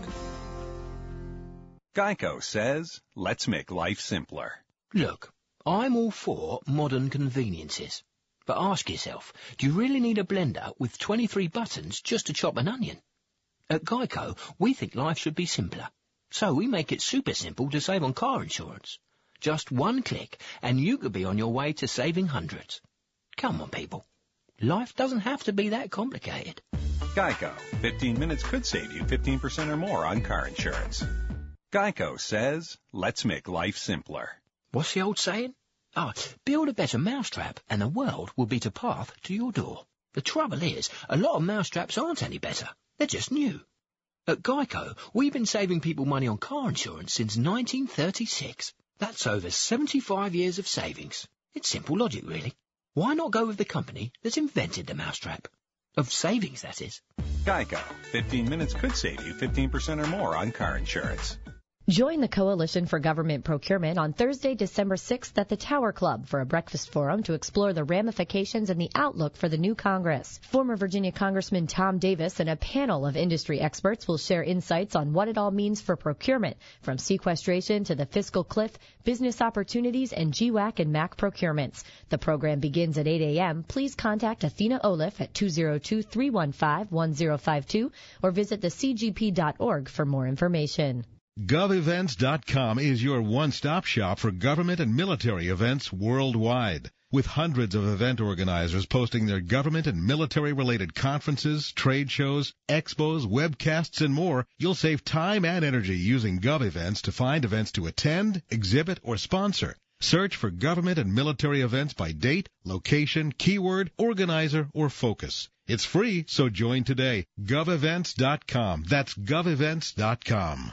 S13: Geico says, let's make life simpler.
S14: Look, I'm all for modern conveniences. But ask yourself, do you really need a blender with twenty-three buttons just to chop an onion? At Geico, we think life should be simpler. So we make it super simple to save on car insurance. Just one click, and you could be on your way to saving hundreds. Come on, people. Life doesn't have to be that complicated.
S13: Geico. fifteen minutes could save you fifteen percent or more on car insurance. Geico says, let's make life simpler.
S14: What's the old saying? Ah, build a better mousetrap and the world will beat a path to your door. The trouble is, a lot of mousetraps aren't any better. They're just new. At Geico, we've been saving people money on car insurance since nineteen thirty-six. That's over seventy-five years of savings. It's simple logic, really. Why not go with the company that's invented the mousetrap? Of savings, that is.
S13: Geico. fifteen minutes could save you fifteen percent or more on car insurance.
S23: Join the Coalition for Government Procurement on Thursday, December sixth at the Tower Club for a breakfast forum to explore the ramifications and the outlook for the new Congress. Former Virginia Congressman Tom Davis and a panel of industry experts will share insights on what it all means for procurement, from sequestration to the fiscal cliff, business opportunities, and G WAC and M A C procurements. The program begins at eight a.m. Please contact Athena Olaf at two oh two, three one five, one oh five two or visit the c g p dot org for more information.
S12: gov events dot com is your one-stop shop for government and military events worldwide. With hundreds of event organizers posting their government and military-related conferences, trade shows, expos, webcasts, and more, you'll save time and energy using GovEvents to find events to attend, exhibit, or sponsor. Search for government and military events by date, location, keyword, organizer, or focus. It's free, so join today. gov events dot com. That's gov events dot com.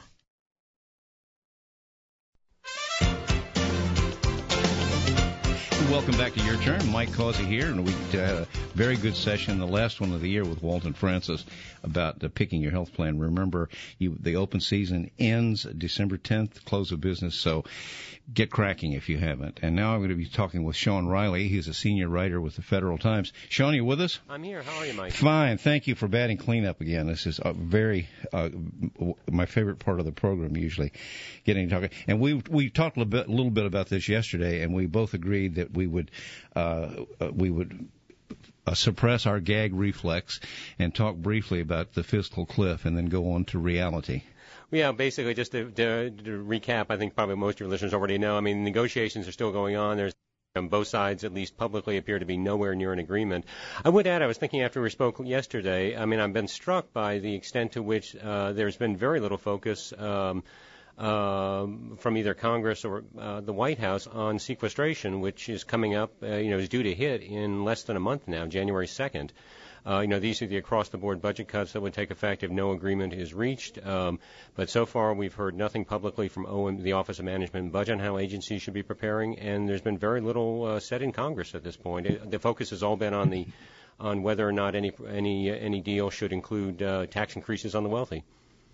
S1: Welcome back to Your Turn. Mike Causey here, and we had a very good session, the last one of the year with Walton Francis about uh, picking your health plan. Remember, you, the open season ends December tenth, close of business, so get cracking if you haven't. And now I'm going to be talking with Sean Riley. He's a senior writer with the Federal Times. Sean, you with us?
S24: I'm here. How are you, Mike?
S1: Fine. Thank you for batting cleanup again. This is a very uh, my favorite part of the program, usually, getting to talk. And we we talked a little bit, a little bit about this yesterday, and we both agreed that we would uh, we would uh, suppress our gag reflex and talk briefly about the fiscal cliff, and then go on to reality.
S24: Yeah, basically, just to, to, to recap, I think probably most of your listeners already know. I mean, negotiations are still going on. There's on both sides, at least publicly, appear to be nowhere near an agreement. I would add, I was thinking after we spoke yesterday, I mean, I've been struck by the extent to which uh, there's been very little focus um, uh, from either Congress or uh, the White House on sequestration, which is coming up, uh, you know, is due to hit in less than a month now, January second. Uh, you know, these are the across-the-board budget cuts that would take effect if no agreement is reached. Um, but so far, we've heard nothing publicly from O M, the Office of Management and Budget on how agencies should be preparing, and there's been very little uh, said in Congress at this point. It, the focus has all been on the on whether or not any any any deal should include uh, tax increases on the wealthy.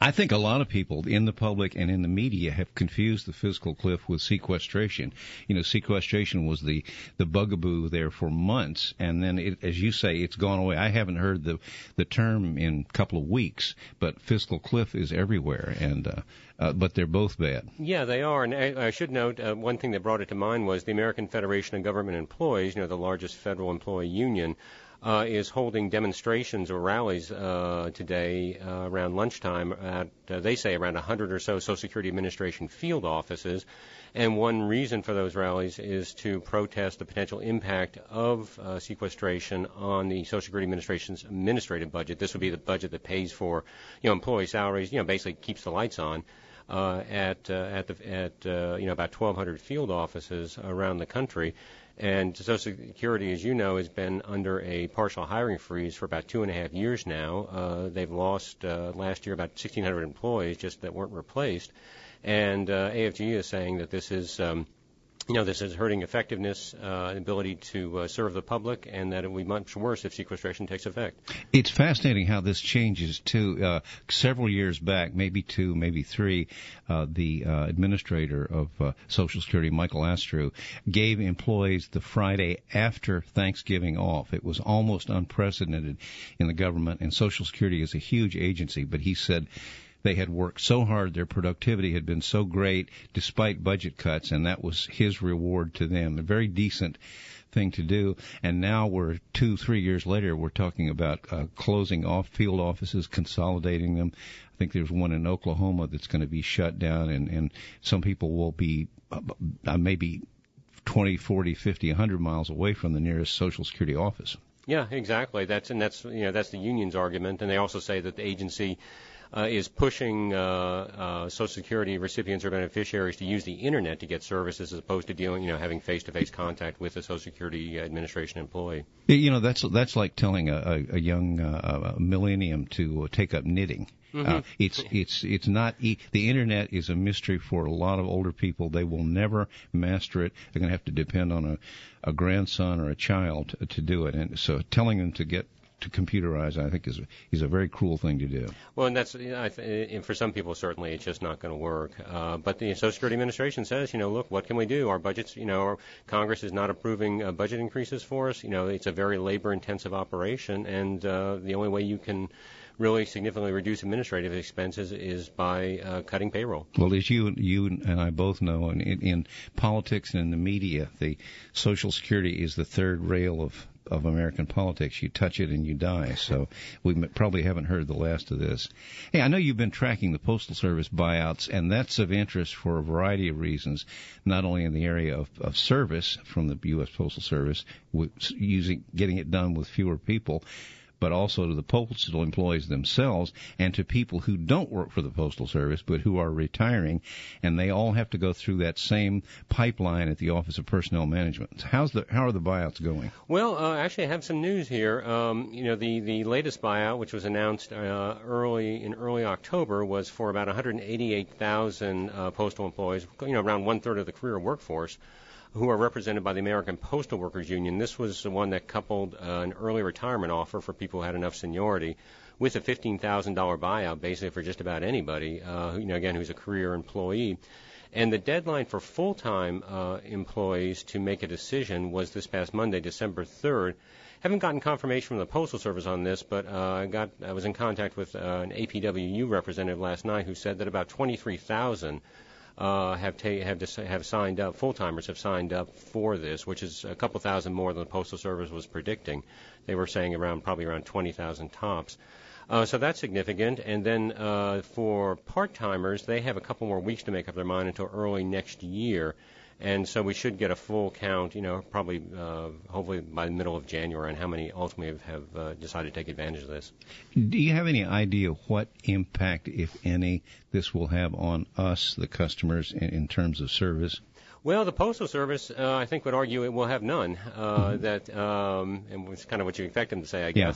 S1: I think a lot of people in the public and in the media have confused the fiscal cliff with sequestration. You know, sequestration was the, the bugaboo there for months, and then, it, as you say, it's gone away. I haven't heard the the term in a couple of weeks, but fiscal cliff is everywhere, and uh, uh, but they're both bad.
S24: Yeah, they are. And I, I should note uh, one thing that brought it to mind was the American Federation of Government Employees, you know, the largest federal employee union, Uh, is holding demonstrations or rallies uh, today uh, around lunchtime at, uh, they say, around one hundred or so Social Security Administration field offices. And one reason for those rallies is to protest the potential impact of uh, sequestration on the Social Security Administration's administrative budget. This would be the budget that pays for, you know, employee salaries, you know, basically keeps the lights on uh, at uh, at the at uh, you know about twelve hundred field offices around the country. And Social Security, as you know, has been under a partial hiring freeze for about two and a half years now. Uh, they've lost uh, last year about sixteen hundred employees just that weren't replaced. And uh, A F G is saying that this is, um, you know, this is hurting effectiveness, uh, ability to uh, serve the public, and that it will be much worse if sequestration takes effect.
S1: It's fascinating how this changes, too. Uh, several years back, maybe two, maybe three, uh, the uh, administrator of uh, Social Security, Michael Astrew, gave employees the Friday after Thanksgiving off. It was almost unprecedented in the government, and Social Security is a huge agency, but he said they had worked so hard, their productivity had been so great despite budget cuts, and that was his reward to them. A very decent thing to do. And now we're two, three years later, we're talking about uh, closing off field offices, consolidating them. I think there's one in Oklahoma that's going to be shut down, and, and some people will be uh, maybe twenty, forty, fifty, one hundred miles away from the nearest Social Security office.
S24: Yeah, exactly. That's and that's you know that's the union's argument, and they also say that the agency Uh, is pushing uh, uh, Social Security recipients or beneficiaries to use the internet to get services as opposed to dealing, you know, having face-to-face contact with a Social Security Administration employee.
S1: You know, that's that's like telling a, a, a young uh, a millennium to uh, take up knitting.
S24: Mm-hmm.
S1: Uh, it's it's it's not e- the internet is a mystery for a lot of older people. They will never master it. They're going to have to depend on a, a grandson or a child to, to do it. And so, telling them to get to computerize, I think, is is a very cruel thing to do.
S24: Well, and that's, you know, I th- and for some people, certainly, it's just not going to work. Uh, but the Social Security Administration says, you know, look, what can we do? Our budgets, you know, our Congress is not approving uh, budget increases for us. You know, it's a very labor-intensive operation, and uh, the only way you can really significantly reduce administrative expenses is by uh, cutting payroll.
S1: Well, as you you and I both know, in, in politics and in the media, the Social Security is the third rail of of American politics. You touch it and you die. So we probably haven't heard the last of this. Hey, I know you've been tracking the Postal Service buyouts, and that's of interest for a variety of reasons, not only in the area of, of service from the U S Postal Service, with using getting it done with fewer people, but also to the postal employees themselves and to people who don't work for the Postal Service but who are retiring, and they all have to go through that same pipeline at the Office of Personnel Management. How's the how are the buyouts going?
S24: Well, uh, actually, I have some news here. Um, you know, the, the latest buyout, which was announced uh, early in early October, was for about one hundred eighty-eight thousand uh, postal employees, you know, around one third of the career workforce, who are represented by the American Postal Workers Union. This was the one that coupled uh, an early retirement offer for people who had enough seniority with a fifteen thousand dollars buyout, basically for just about anybody, uh, you know, again, who's a career employee. And the deadline for full-time uh, employees to make a decision was this past Monday, December third. Haven't gotten confirmation from the Postal Service on this, but uh, I got I was in contact with uh, an A P W U representative last night who said that about twenty-three thousand Uh, have ta- have dis- have signed up. Full-timers have signed up for this, which is a couple thousand more than the Postal Service was predicting. They were saying around probably around twenty thousand tops. Uh, so that's significant. And then uh, for part-timers, they have a couple more weeks to make up their mind until early next year. And so we should get a full count, you know, probably, uh, hopefully by the middle of January, on how many ultimately have uh, decided to take advantage of this.
S1: Do you have any idea what impact, if any, this will have on us, the customers, in, in terms of service?
S24: Well, the Postal Service, uh, I think, would argue it will have none. Uh, mm-hmm. That, um, and it's kind of what you expect them to say, I guess.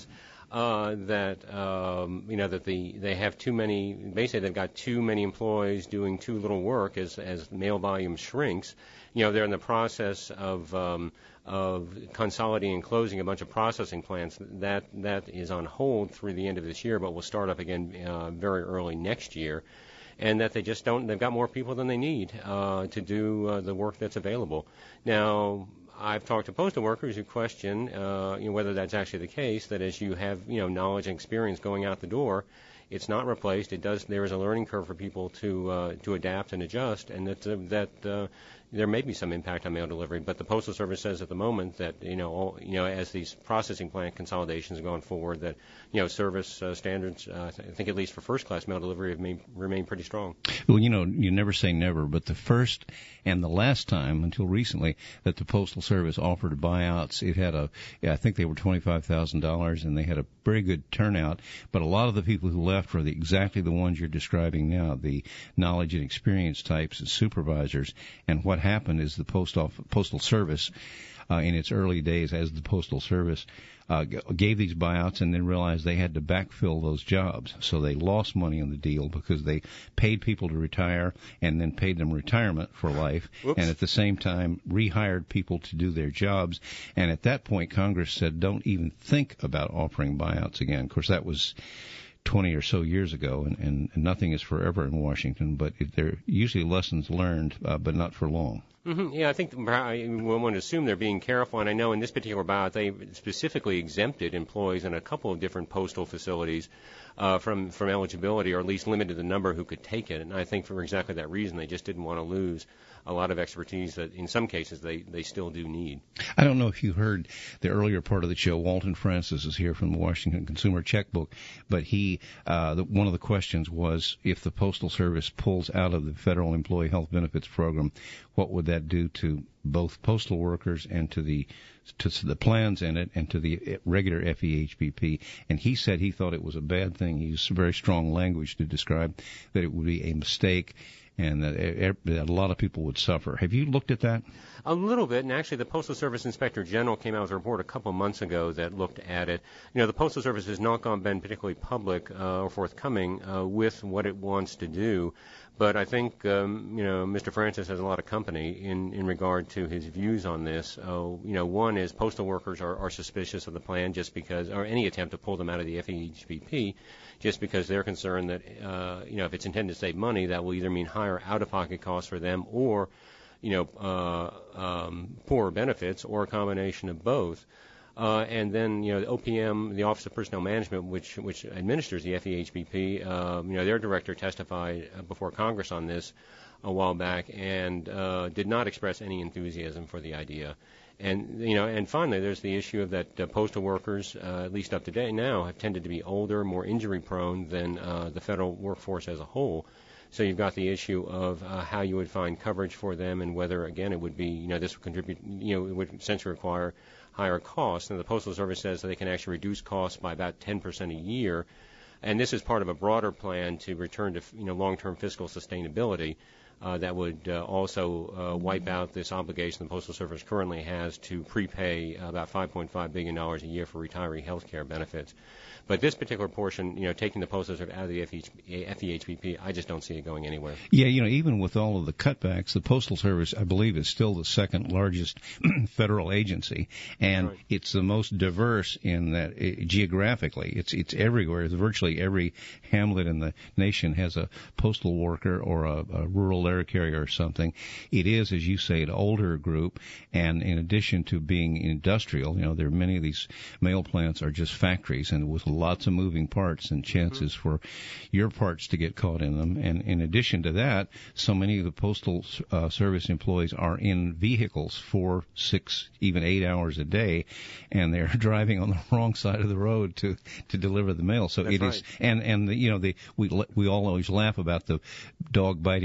S24: uh, that um, you know that the they have too many. Basically, they've got too many employees doing too little work as as mail volume shrinks. You know, they're in the process of um, of consolidating and closing a bunch of processing plants. That that is on hold through the end of this year, but will start up again uh, very early next year. And that they just don't, they've got more people than they need uh, to do uh, the work that's available. Now, I've talked to postal workers who question uh, you know, whether that's actually the case, that as you have, you know, knowledge and experience going out the door, it's not replaced. It does, there is a learning curve for people to uh, to adapt and adjust, and that, uh, that uh, there may be some impact on mail delivery. But the Postal Service says at the moment that, you know, all, you know, as these processing plant consolidations are going forward, that, you know, service uh, standards, uh, I think at least for first-class mail delivery, have may, remain pretty strong.
S1: Well, you know, you never say never, but the first and the last time, until recently, that the Postal Service offered buyouts, it had a, yeah, I think they were twenty-five thousand dollars, and they had a very good turnout. But a lot of the people who left were the, exactly the ones you're describing now, the knowledge and experience types and supervisors. And what happened is the post off, Postal Service, uh, in its early days as the Postal Service, uh, g- gave these buyouts and then realized they had to backfill those jobs. So they lost money on the deal because they paid people to retire and then paid them retirement for life. Whoops. And at the same time rehired people to do their jobs. And at that point, Congress said, don't even think about offering buyouts again. Of course, that was twenty or so years ago, and, and, and nothing is forever in Washington, but it, they're usually lessons learned, uh, but not for long.
S24: Mm-hmm. Yeah, I think I want to assume they're being careful, and I know in this particular buyout they specifically exempted employees in a couple of different postal facilities uh, from from eligibility, or at least limited the number who could take it. And I think for exactly that reason, they just didn't want to lose a lot of expertise that in some cases they, they still do need.
S1: I don't know if you heard the earlier part of the show. Walton Francis is here from the Washington Consumer Checkbook, but he uh, the, one of the questions was, if the Postal Service pulls out of the Federal Employee Health Benefits Program, what would that do to both postal workers and to the to the plans in it and to the regular F E H B P? And he said he thought it was a bad thing. He used very strong language to describe that it would be a mistake and that a lot of people would suffer. Have you looked at that?
S24: A little bit, and actually the Postal Service Inspector General came out with a report a couple of months ago that looked at it. You know, the Postal Service has not gone, been particularly public uh, or forthcoming uh, with what it wants to do. But I think, um, you know, Mister Francis has a lot of company in, in regard to his views on this. Uh, you know, one is postal workers are, are suspicious of the plan just because, or any attempt to pull them out of the F E H B P, just because they're concerned that, uh, you know, if it's intended to save money, that will either mean higher out-of-pocket costs for them or, you know, uh, um, poorer benefits, or a combination of both. Uh, and then, you know, the O P M, the Office of Personnel Management, which which administers the F E H B P, um, you know, their director testified before Congress on this a while back and uh, did not express any enthusiasm for the idea. And, you know, and finally, there's the issue of that uh, postal workers, uh, at least up to date now, have tended to be older, more injury-prone than uh, the federal workforce as a whole. So you've got the issue of uh, how you would find coverage for them, and whether, again, it would be, you know, this would contribute, you know, it would essentially require higher costs. And the Postal Service says that they can actually reduce costs by about ten percent a year. And this is part of a broader plan to return to, you know, long-term fiscal sustainability uh, that would uh, also uh, wipe out this obligation the Postal Service currently has to prepay about five point five billion dollars a year for retiree health care benefits. But this particular portion, you know, taking the Postal Service out of the F E H B P, I just don't see it going anywhere.
S1: Yeah, you know, even with all of the cutbacks, the Postal Service, I believe, is still the second largest federal agency, and right. It's the most diverse in that uh, geographically. It's it's everywhere. Virtually every hamlet in the nation has a postal worker or a, a rural air carrier or something. It is, as you say, an older group, and in addition to being industrial, you know, there are many of these mail plants are just factories, and with lots of moving parts and chances mm-hmm. for your parts to get caught in them. And in addition to that, so many of the Postal uh, Service employees are in vehicles four, six, even eight hours a day, and they're driving on the wrong side of the road to, to deliver the mail. So
S24: That's
S1: it
S24: right.
S1: is, and, and the, you know, the, we, we all always laugh about the dog biting the mailman.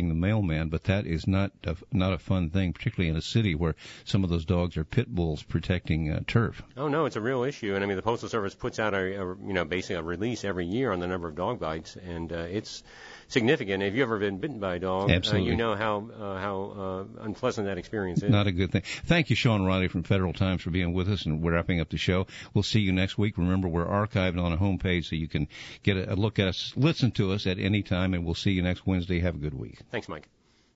S1: man, but that is not a, not a fun thing, particularly in a city where some of those dogs are pit bulls protecting uh, turf.
S24: Oh no, it's a real issue, and I mean the Postal Service puts out a, a you know basically a release every year on the number of dog bites, and uh, it's significant. If you've ever been bitten by a dog, uh, you know how uh, how uh, unpleasant that experience is.
S1: Not a good thing. Thank you, Sean Riley from Federal Times, for being with us, and we're wrapping up the show. We'll see you next week. Remember, we're archived on a homepage, so you can get a, a look at us, listen to us at any time, and we'll see you next Wednesday. Have a good week.
S24: Thanks, Mike.